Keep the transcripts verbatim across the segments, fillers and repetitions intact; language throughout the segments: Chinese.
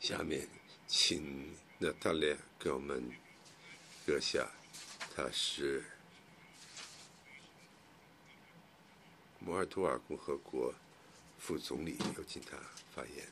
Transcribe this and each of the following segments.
下面请娜塔莉亚给我们阁下，他是摩尔多瓦共和国副总理，有请他发言。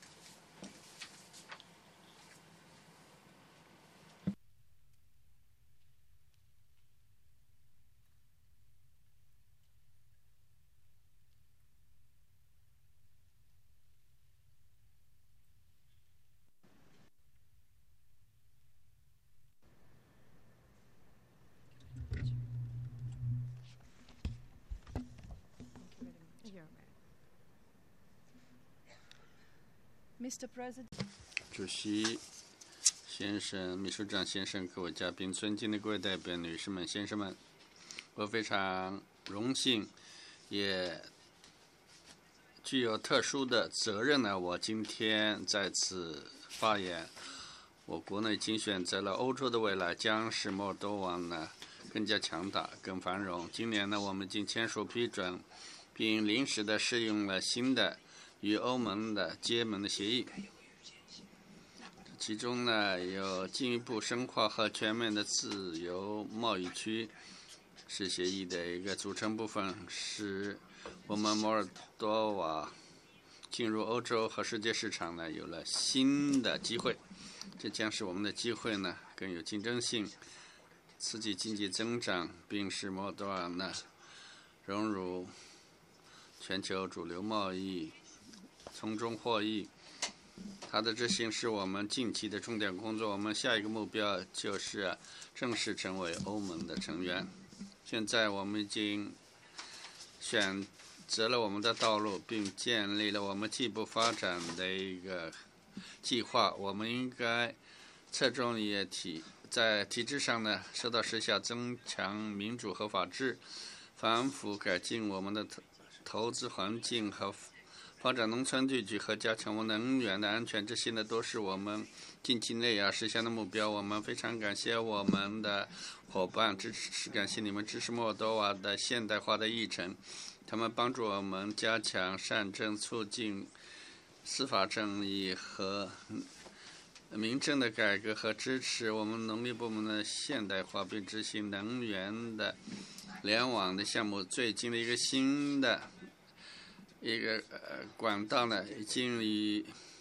Mister President， 主席先生、秘书长先生、各位嘉宾、尊敬的各位代表、女士们、先生们，我非常荣幸，也具有特殊的责任呢。我今天在此发言，我国内已经选择了欧洲的未来将使摩尔多瓦呢更加强大、更繁荣。今年呢，我们已经签署批准，并临时的适用了新的与欧盟的结盟的协议，其中呢有进一步深化和全面的自由贸易区是协议的一个组成部分，使我们摩尔多瓦进入欧洲和世界市场呢有了新的机会，这将使我们的机会呢更有竞争性，刺激经济增长，并使摩尔多瓦呢融入全球主流贸易，从中获益。它的执行是我们近期的重点工作。我们下一个目标就是正式成为欧盟的成员。现在我们已经选择了我们的道路，并建立了我们进一步发展的一个计划。我们应该侧重于体在体制上呢，受到实效，增强民主和法治，反复改进我们的投资环境和发展农村地区和加强我们能源的安全，这些呢都是我们近期内要实现的目标。我们非常感谢我们的伙伴支持，感谢你们支持摩尔多瓦的现代化的议程，他们帮助我们加强善政，促进司法正义和民政的改革，和支持我们农业部门的现代化，并执行能源的联网的项目。最近的一个新的一个呃管道呢，已经与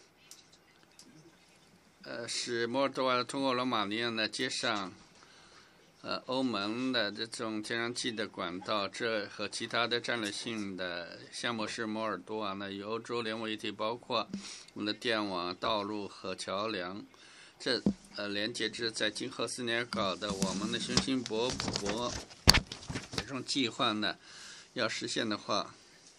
呃使摩尔多瓦通过罗马尼亚呢接上呃欧盟的这种天然气的管道，这和其他的战略性的项目使摩尔多瓦呢与欧洲连为一体，包括我们的电网、道路和桥梁。这呃连接至在今后四年搞的我们的雄心勃勃这种计划呢，要实现的话，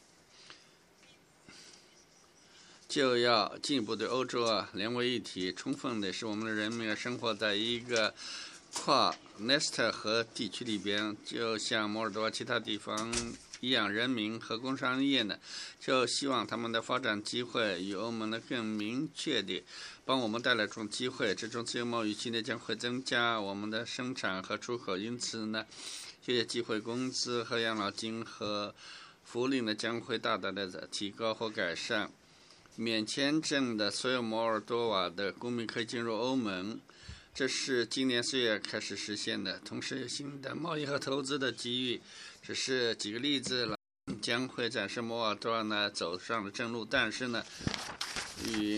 就要进一步对欧洲啊连为一体，充分的使我们的人民生活在一个跨 N E S T 和地区里边，就像摩尔多瓦其他地方一样，人民和工商业呢，就希望他们的发展机会与欧盟呢更明确地帮我们带来这种机会。这种自由贸易区呢将会增加我们的生产和出口，因此呢，这些机会工资和养老金和福利呢将会大大的提高或改善。免签证的所有摩尔多瓦的公民可以进入欧盟，这是今年四月开始实现的。同时，新的贸易和投资的机遇，只是几个例子了，将会展示摩尔多瓦呢走上了正路。但是呢，与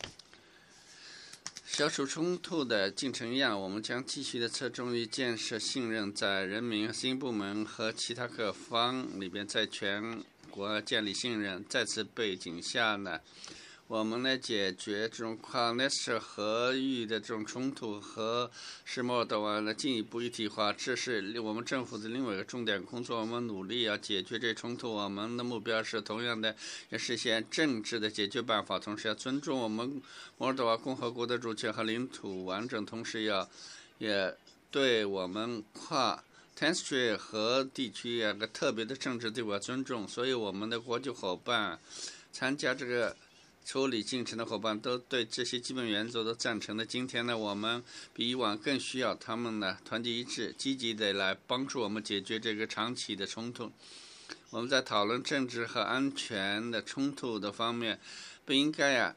消除冲突的进程一样，我们将继续的侧重于建设信任，在人民、新部门和其他各方里边，在全国建立信任。在此背景下呢，我们来解决这种跨 N E S T 和域的这种冲突和使摩尔多瓦的进一步一体化，这是我们政府的另外一个重点工作。我们努力要解决这冲突，我们的目标是同样的要实现政治的解决办法，同时要尊重我们摩尔多瓦共和国的主权和领土完整，同时要也对我们跨N E S T 和地区有个特别的政治对我尊重。所以我们的国际伙伴参加这个处理进程的伙伴都对这些基本原则都赞成的。今天呢，我们比以往更需要他们呢团结一致，积极的来帮助我们解决这个长期的冲突。我们在讨论政治和安全的冲突的方面，不应该啊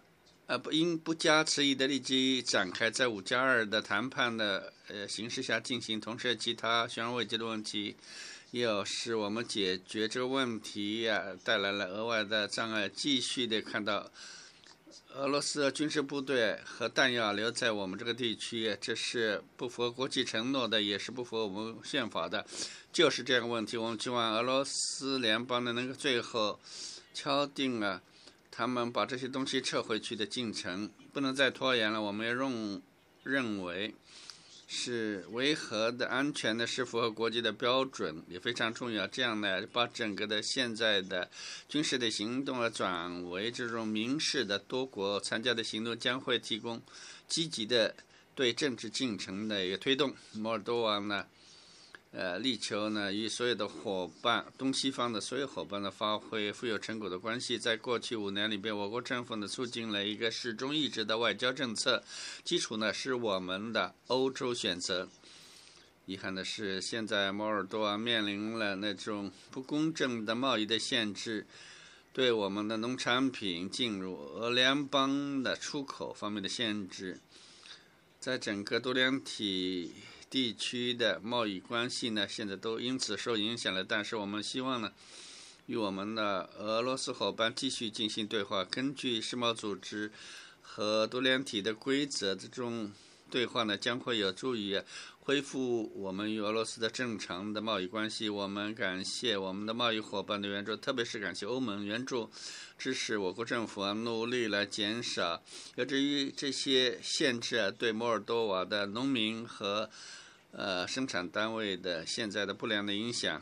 呃，不应不加迟疑的立即展开在五加二的谈判的呃形势下进行，同时其他悬而未决的问题，也有使我们解决这个问题呀、啊、带来了额外的障碍。继续的看到俄罗斯的军事部队和弹药留在我们这个地区，这是不符合国际承诺的，也是不符合我们宪法的。就是这样的问题，我们希望俄罗斯联邦的能够最后敲定了他们把这些东西撤回去的进程，不能再拖延了。我们也认认为是维和的、安全的，是符合国际的标准，也非常重要。这样呢，把整个的现在的军事的行动啊转为这种民事的多国参加的行动，将会提供积极的对政治进程的一个推动。摩尔多瓦呢，呃，力求呢与所有的伙伴，东西方的所有伙伴的发挥富有成果的关系。在过去五年里边，我国政府呢促进了一个始终一致的外交政策，基础呢是我们的欧洲选择。遗憾的是，现在摩尔多瓦面临了那种不公正的贸易的限制，对我们的农产品进入俄联邦的出口方面的限制，在整个多联体地区的贸易关系呢，现在都因此受影响了。但是我们希望呢，与我们的俄罗斯伙伴继续进行对话，根据世贸组织和多联体的规则，这种对话呢将会有助于恢复我们与俄罗斯的正常的贸易关系。我们感谢我们的贸易伙伴的援助，特别是感谢欧盟援助支持我国政府啊，努力来减少有至于这些限制啊对摩尔多瓦的农民和呃生产单位的现在的不良的影响，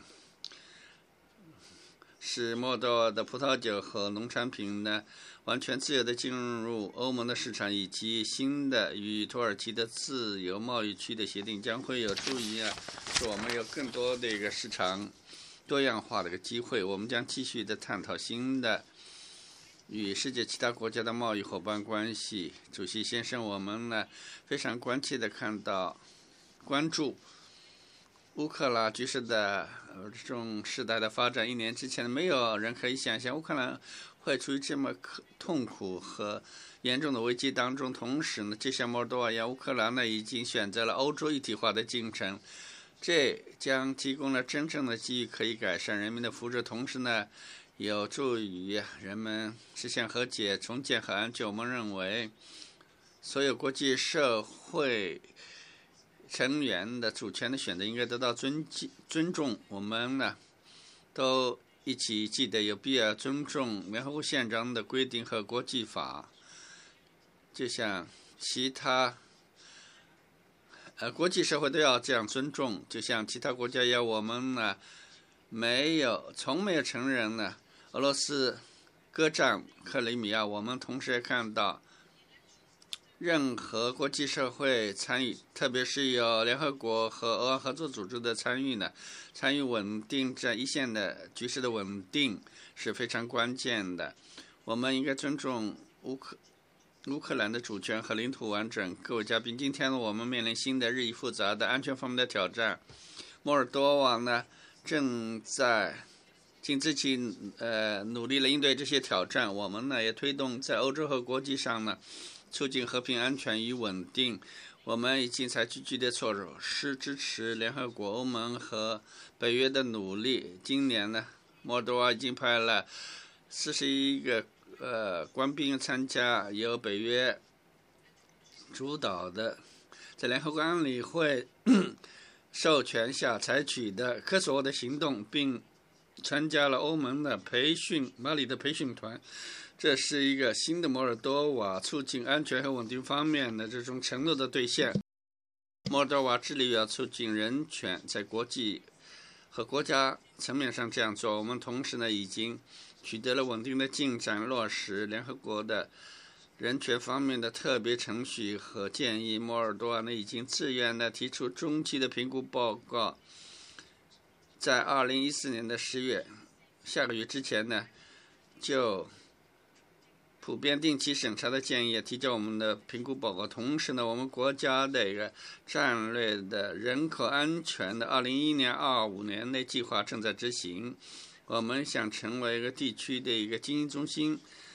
使摩尔多瓦的葡萄酒和农产品呢完全自由的进入欧盟的市场，以及新的与土耳其的自由贸易区的协定，将会有助于啊，使我们有更多的一个市场多样化的一个机会。我们将继续的探讨新的与世界其他国家的贸易伙伴关系。主席先生，我们呢非常关切的看到关注乌克兰局势的呃这种时代的发展。一年之前，没有人可以想象乌克兰会处于这么痛苦和严重的危机当中。同时呢，就像摩尔多瓦一样，乌克兰呢已经选择了欧洲一体化的进程，这将提供了真正的机遇，可以改善人民的福祉，同时呢有助于人们实现和解、重建和安全。我们认为，所有国际社会成员的主权的选择应该得到尊尊重。我们呢，都一起记得有必要尊重联合国宪章的规定和国际法，就像其他呃国际社会都要这样尊重，就像其他国家一样。我们呢，没有从没有承认呢俄罗斯割占克里米亚。我们同时也看到，任何国际社会参与，特别是有联合国和俄俄合作组织的参与呢，参与稳定这一线的局势的稳定是非常关键的。我们应该尊重乌克乌克兰的主权和领土完整。各位嘉宾，今天呢，我们面临新的日益复杂的安全方面的挑战。摩尔多瓦呢，正在尽自己呃努力来应对这些挑战。我们呢，也推动在欧洲和国际上呢，促进和平、安全与稳定。我们已经采取具体措施，支持联合国、欧盟和北约的努力。今年呢，摩尔多瓦已经派了四十一个呃官兵参加，由北约主导的在联合国安理会授权下采取的科索沃的行动，并参加了欧盟的培训马里的培训团。这是一个新的摩尔多瓦促进安全和稳定方面的这种承诺的兑现。摩尔多瓦致力于要促进人权，在国际和国家层面上这样做。我们同时呢，已经取得了稳定的进展，落实联合国的人权方面的特别程序和建议。摩尔多瓦呢，已经自愿的提出中期的评估报告，在二零一四年的十月，下个月之前呢，就普遍定期审查的建议提交我们的评估报告。同时呢，我们国家的一个战略的人口安全的二零一一年、二五年内计划正在执行。我们想成为一个地区的一个经营中心，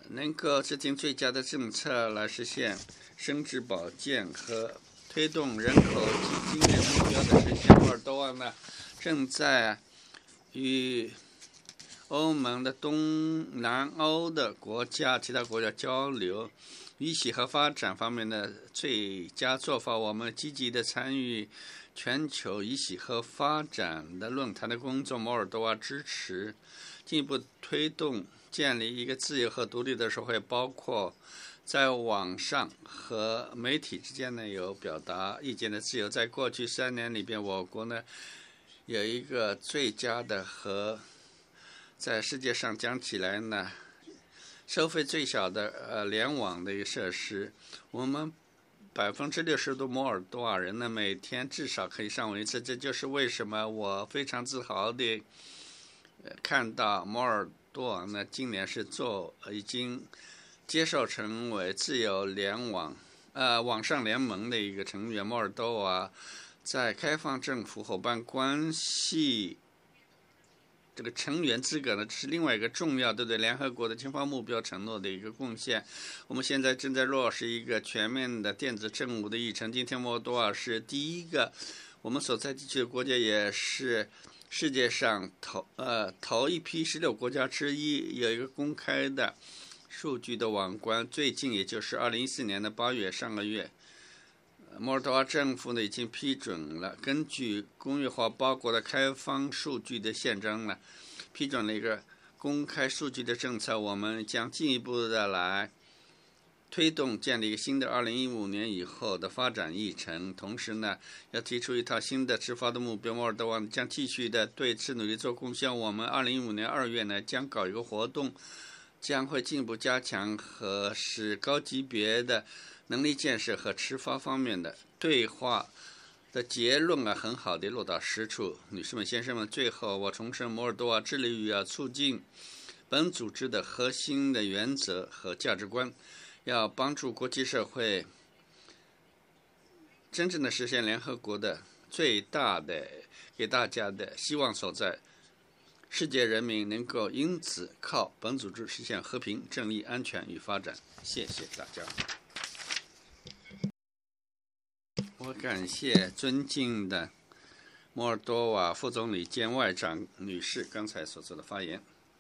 能够制定最佳的政策来实现生殖保健和推动人口及经济目标的实现。摩尔多瓦呢，正在与欧盟的东南欧的国家、其他国家交流医系和发展方面的最佳做法。我们积极的参与全球医系和发展的论坛的工作。摩尔多瓦支持进一步推动建立一个自由和独立的社会，包括在网上和媒体之间呢有表达意见的自由。在过去三年里边，我国呢有一个最佳的和在世界上讲起来呢收费最小的呃联网的一个设施。我们百分之六十的摩尔多瓦人呢每天至少可以上网一次，这就是为什么我非常自豪的看到摩尔多瓦呢今年是做已经接受成为自由联网呃网上联盟的一个成员。摩尔多瓦在开放政府伙伴关系这个成员资格呢，是另外一个重要的对联合国的经贸目标承诺的一个贡献。我们现在正在落实一个全面的电子政务的议程。今天摩尔多瓦是第一个我们所在地区的国家，也是世界上头呃头一批十六国家之一，有一个公开的数据的网关。最近也就是二零一四年的八月，上个月摩尔多瓦政府呢已经批准了根据工业化包裹的开放数据的宪章呢，批准了一个公开数据的政策。我们将进一步的来推动建立一个新的二零一五年以后的发展议程，同时呢要提出一套新的执法的目标。摩尔多瓦将继续的对此努力做贡献。我们二零一五年二月呢将搞一个活动，将会进一步加强和使高级别的能力建设和执法方面的对话的结论啊，很好的落到实处。女士们、先生们，最后我重申，摩尔多瓦致力于要促进本组织的核心的原则和价值观，要帮助国际社会真正的实现联合国的最大的给大家的希望所在。世界人民能够因此靠本组织实现和平、正义、安全与发展。谢谢大家。我感谢尊敬的摩尔多瓦副总理兼外长女士刚才所做的发言。